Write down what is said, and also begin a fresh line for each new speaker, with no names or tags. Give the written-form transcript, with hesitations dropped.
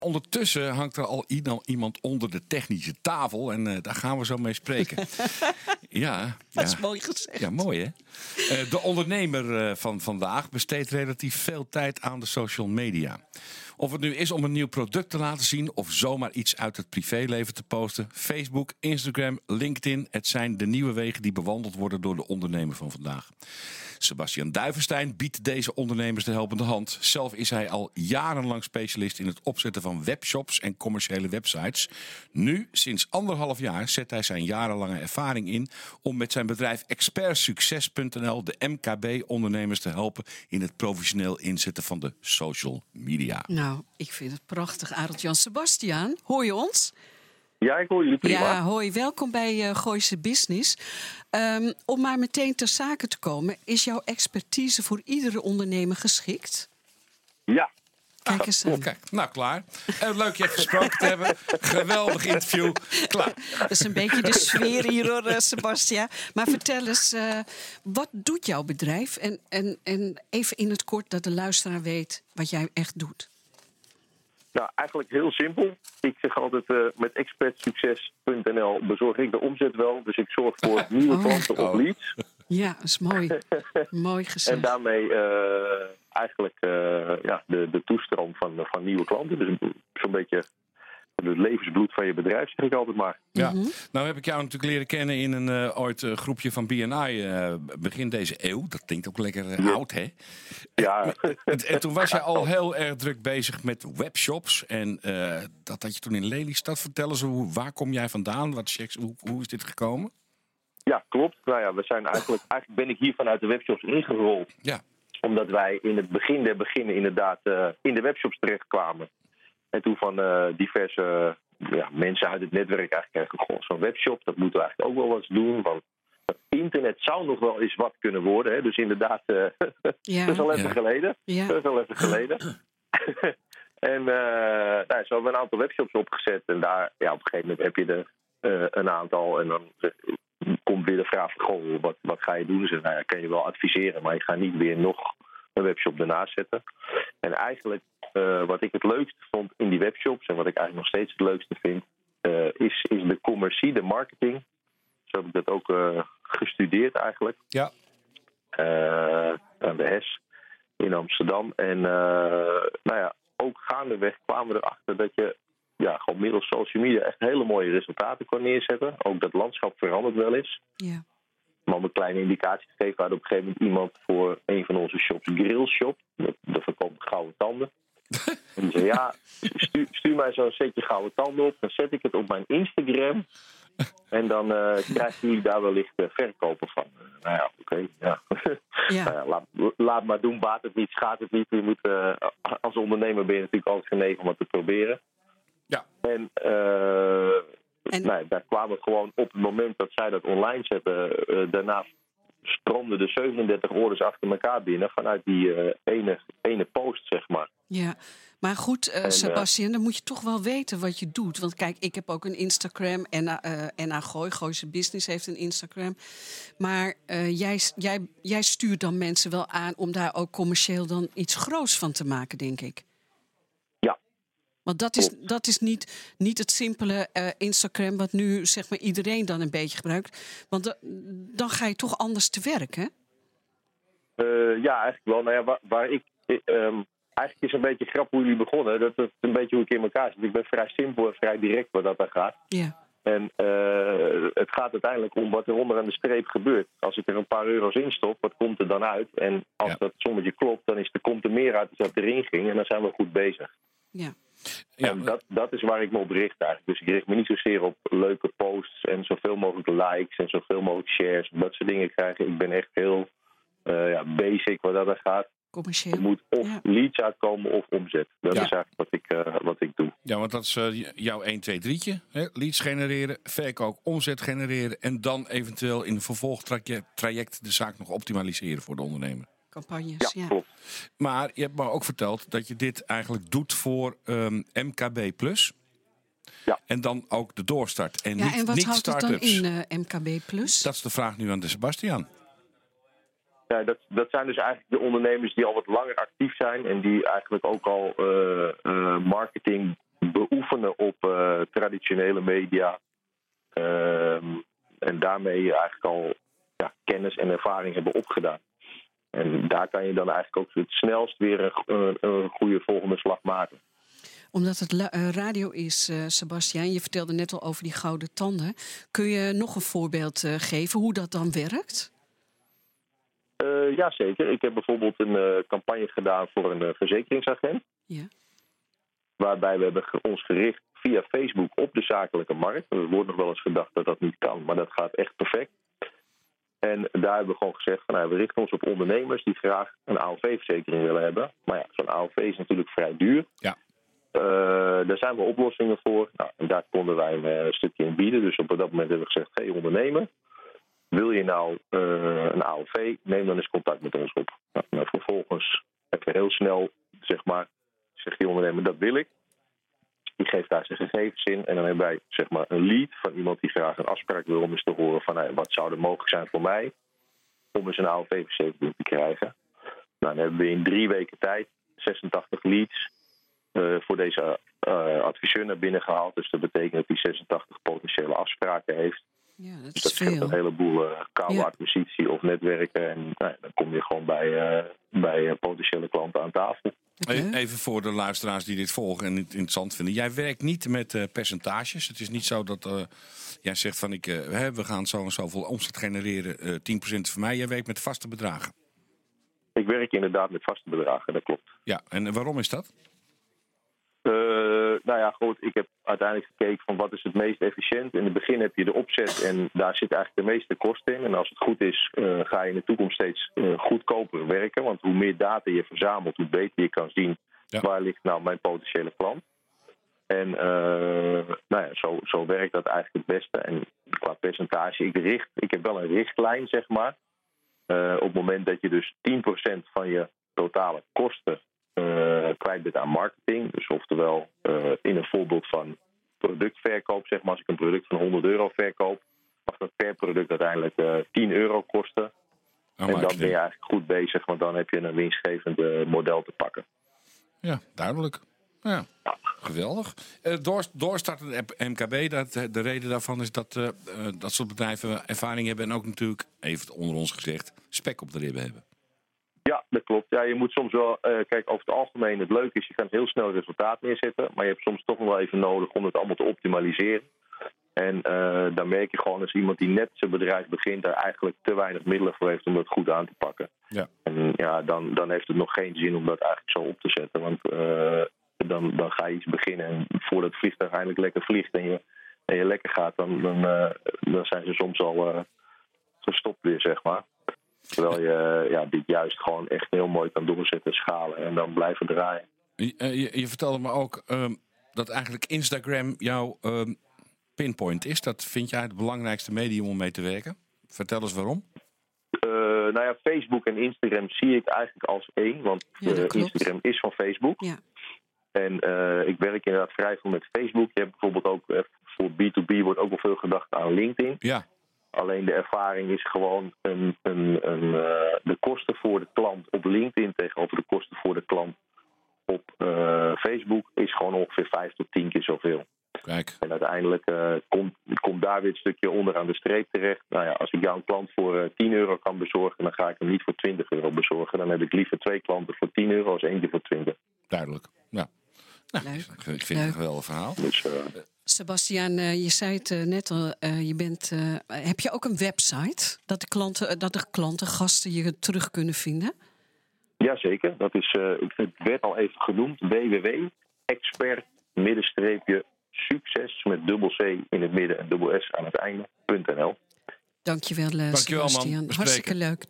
Ondertussen hangt er al iemand onder de technische tafel en daar gaan we zo mee spreken. Ja,
dat is mooi gezegd.
Ja, mooi hè. De ondernemer van vandaag besteedt relatief veel tijd aan de social media. Of het nu is om een nieuw product te laten zien of zomaar iets uit het privéleven te posten. Facebook, Instagram, LinkedIn, het zijn de nieuwe wegen die bewandeld worden door de ondernemer van vandaag. Sebastian Duivenstein biedt deze ondernemers de helpende hand. Zelf is hij al jarenlang specialist in het opzetten van webshops en commerciële websites. Nu, sinds 1,5 jaar, zet hij zijn jarenlange ervaring in om met zijn bedrijf expertsucces.nl de MKB-ondernemers te helpen in het professioneel inzetten van de social media.
Nou, ik vind het prachtig, Arendt-Jan. Sebastian, hoor je ons?
Ja, ik hoor jullie prima.
Ja, hoi. Welkom bij Gooise Business. Om maar meteen ter zake te komen, is jouw expertise voor iedere ondernemer geschikt?
Ja.
Kijk eens aan.
Kijk, nou klaar. Leuk je even gesproken te hebben. Geweldig interview. Klaar.
Dat is een beetje de sfeer hier hoor, Sebastian. Maar vertel eens, wat doet jouw bedrijf? En even in het kort dat de luisteraar weet wat jij echt doet.
Nou, eigenlijk heel simpel. Ik zeg altijd, met expertsucces.nl bezorg ik de omzet wel. Dus ik zorg voor nieuwe klanten of leads.
Ja, dat is mooi. Mooi gezegd.
En daarmee eigenlijk de toestroom van nieuwe klanten. Dus zo'n beetje het levensbloed van je bedrijf, zeg ik altijd maar.
Ja. Nou heb ik jou natuurlijk leren kennen in een ooit groepje van BNI begin deze eeuw. Dat klinkt ook lekker oud, hè?
Ja.
En toen was jij al heel erg druk bezig met webshops. En dat had je toen in Lelystad. Vertel eens, waar kom jij vandaan? Hoe is dit gekomen?
Ja, klopt. Nou ja, we zijn eigenlijk ben ik hier vanuit de webshops ingerold.
Ja.
Omdat wij in het begin der beginnen inderdaad in de webshops terechtkwamen. En toen van diverse mensen uit het netwerk eigenlijk kregen, zo'n webshop, dat moeten we eigenlijk ook wel eens doen. Want het internet zou nog wel eens wat kunnen worden. Hè? Dus inderdaad, dat is al even geleden.
Ja.
Dat is al even geleden. En zo hebben we een aantal webshops opgezet. En daar, op een gegeven moment heb je er een aantal. En dan komt weer de vraag van, goh, wat ga je doen? Dus kan je wel adviseren, maar je gaat niet weer nog een webshop ernaast zetten. En eigenlijk, wat ik het leukste vond in die webshops, en wat ik eigenlijk nog steeds het leukste vind, is de commercie, de marketing. Zo heb ik dat ook gestudeerd eigenlijk.
Ja.
Aan de HES in Amsterdam. En ook gaandeweg kwamen we erachter dat je gewoon middels social media echt hele mooie resultaten kon neerzetten. Ook dat landschap verandert wel eens.
Ja.
Maar om een kleine indicatie te geven, had op een gegeven moment iemand voor een van onze shops, Grillshop, dat verkoopt gouden tanden. En die zei, stuur mij zo'n setje gouden tanden op, dan zet ik het op mijn Instagram. En dan krijgen jullie daar wellicht verkopen van. Oké. Laat maar doen, baat het niet, schaadt het niet. Je moet, als ondernemer ben je natuurlijk altijd genegen om het te proberen.
Ja.
En daar kwamen we gewoon op het moment dat zij dat online zetten. Daarna stroomden de 37 orders achter elkaar binnen vanuit die ene post, zeg maar.
Ja, maar goed, Sebastian, dan moet je toch wel weten wat je doet. Want kijk, ik heb ook een Instagram en Gooise Business heeft een Instagram. Maar jij stuurt dan mensen wel aan om daar ook commercieel dan iets groots van te maken, denk ik.
Ja.
Want dat is niet het simpele Instagram wat nu zeg maar iedereen dan een beetje gebruikt. Want dan ga je toch anders te werk, hè?
Eigenlijk wel. Nou ja, waar ik... eigenlijk is het een beetje grappig hoe jullie begonnen. Dat is een beetje hoe ik in elkaar zit. Ik ben vrij simpel en vrij direct waar dat aan gaat.
Ja.
En het gaat uiteindelijk om wat er onder aan de streep gebeurt. Als ik er een paar euro's in stop, wat komt er dan uit? En als dat sommetje klopt, dan komt er meer uit dan dat erin ging. En dan zijn we goed bezig.
Ja.
En dat is waar ik me op richt eigenlijk. Dus ik richt me niet zozeer op leuke posts en zoveel mogelijk likes en zoveel mogelijk shares. Dat soort dingen krijgen. Ik ben echt heel basic waar dat aan gaat.
Commercieel.
Er moet of leads uitkomen of omzet. Dat is eigenlijk wat ik doe.
Ja, want dat is jouw 1, 2, 3'tje. Leads genereren, verkoop, omzet genereren. En dan eventueel in een vervolgtraject de zaak nog optimaliseren voor de ondernemer.
Campagnes,
ja. Klopt.
Maar je hebt me ook verteld dat je dit eigenlijk doet voor MKB+.
Ja.
En dan ook de doorstart. En
en wat
niet
houdt
start-ups.
het dan in MKB+.
Dat is de vraag nu aan de Sebastian.
Ja, dat zijn dus eigenlijk de ondernemers die al wat langer actief zijn en die eigenlijk ook al marketing oefenen op traditionele media. En daarmee eigenlijk al kennis en ervaring hebben opgedaan. En daar kan je dan eigenlijk ook het snelst weer een goede volgende slag maken.
Omdat het radio is, Sebastiaan, je vertelde net al over die gouden tanden. Kun je nog een voorbeeld geven hoe dat dan werkt?
Jazeker. Ik heb bijvoorbeeld een campagne gedaan voor een verzekeringsagent.
Ja.
Waarbij we hebben ons gericht via Facebook op de zakelijke markt. Er wordt nog wel eens gedacht dat dat niet kan, maar dat gaat echt perfect. En daar hebben we gewoon gezegd van we richten ons op ondernemers die graag een AOV-verzekering willen hebben. Maar ja, zo'n AOV is natuurlijk vrij duur.
Ja.
Daar zijn we oplossingen voor. Nou, en daar konden wij een stukje in bieden. Dus op dat moment hebben we gezegd, hey ondernemer, wil je nou een AOV? Neem dan eens contact met ons op. Nou, vervolgens even heel snel, zegt die ondernemer, dat wil ik. Die geeft daar zijn gegevens in. En dan hebben wij een lead van iemand die graag een afspraak wil om eens te horen van wat zou er mogelijk zijn voor mij om eens een AOV-verzekering te krijgen. Nou, dan hebben we in 3 weken tijd 86 leads voor deze adviseur naar binnen gehaald. Dus dat betekent dat hij 86 potentiële afspraken heeft.
Ja, dat
dus
is veel.
scheelt een heleboel koude acquisitie of netwerken. En dan kom je gewoon bij potentiële klanten aan tafel.
Even voor de luisteraars die dit volgen en het interessant vinden. Jij werkt niet met percentages. Het is niet zo dat jij zegt van we gaan zo en zoveel omzet genereren, 10% voor mij. Jij werkt met vaste bedragen.
Ik werk inderdaad met vaste bedragen, dat klopt.
Ja, en waarom is dat?
Goed, ik heb uiteindelijk gekeken van wat is het meest efficiënt. In het begin heb je de opzet en daar zit eigenlijk de meeste kosten in. En als het goed is, ga je in de toekomst steeds goedkoper werken. Want hoe meer data je verzamelt, hoe beter je kan zien waar ligt nou mijn potentiële klant. En zo werkt dat eigenlijk het beste. En qua percentage, ik heb wel een richtlijn, op het moment dat je dus 10% van je totale kosten kwijt bent aan marketing. Dus oftewel in een voorbeeld van productverkoop, als ik een product van €100 verkoop, mag dat per product uiteindelijk €10 kosten. En dan ben je eigenlijk goed bezig, want dan heb je een winstgevend model te pakken.
Ja, duidelijk. Ja, geweldig. Doorstartende MKB, de reden daarvan is dat dat soort bedrijven ervaring hebben en ook natuurlijk, even onder ons gezegd, spek op de ribben hebben.
Ja, dat klopt. Ja, je moet soms wel, kijk, over het algemeen, het leuke is, je kan heel snel resultaat neerzetten, maar je hebt soms toch nog wel even nodig om het allemaal te optimaliseren. En dan merk je gewoon als iemand die net zijn bedrijf begint, daar eigenlijk te weinig middelen voor heeft om dat goed aan te pakken. Ja. En dan heeft het nog geen zin om dat eigenlijk zo op te zetten. Want dan ga je iets beginnen en voordat het vliegtuig eindelijk lekker vliegt en je lekker gaat, dan zijn ze soms al gestopt weer, Terwijl je dit juist gewoon echt heel mooi kan doorzetten, schalen en dan blijven draaien.
Je vertelde me ook dat eigenlijk Instagram jouw pinpoint is. Dat vind jij het belangrijkste medium om mee te werken? Vertel eens waarom.
Facebook en Instagram zie ik eigenlijk als één. Want Instagram is van Facebook. Ja. En ik werk inderdaad vrij veel met Facebook. Je hebt bijvoorbeeld ook voor B2B wordt ook wel veel gedacht aan LinkedIn. Ja. Alleen de ervaring is gewoon de kosten voor de klant op LinkedIn tegenover de kosten voor de klant op Facebook is gewoon ongeveer 5 tot 10 keer zoveel. Kijk. En uiteindelijk komt daar weer een stukje onderaan de streep terecht. Als ik jou een klant voor €10 kan bezorgen, dan ga ik hem niet voor €20 bezorgen. Dan heb ik liever 2 klanten voor €10 als eentje voor 20.
Duidelijk. Ja. Nou, ik vind het een geweldig verhaal.
Dus, Sebastiaan, je zei het net al, heb je ook een website dat de klanten, gasten je terug kunnen vinden?
Jazeker, dat is, het werd al even genoemd, www.expert-succes met dubbel C in het midden en dubbel S aan het einde.nl.
Dankjewel, Sebastiaan. Hartstikke leuk.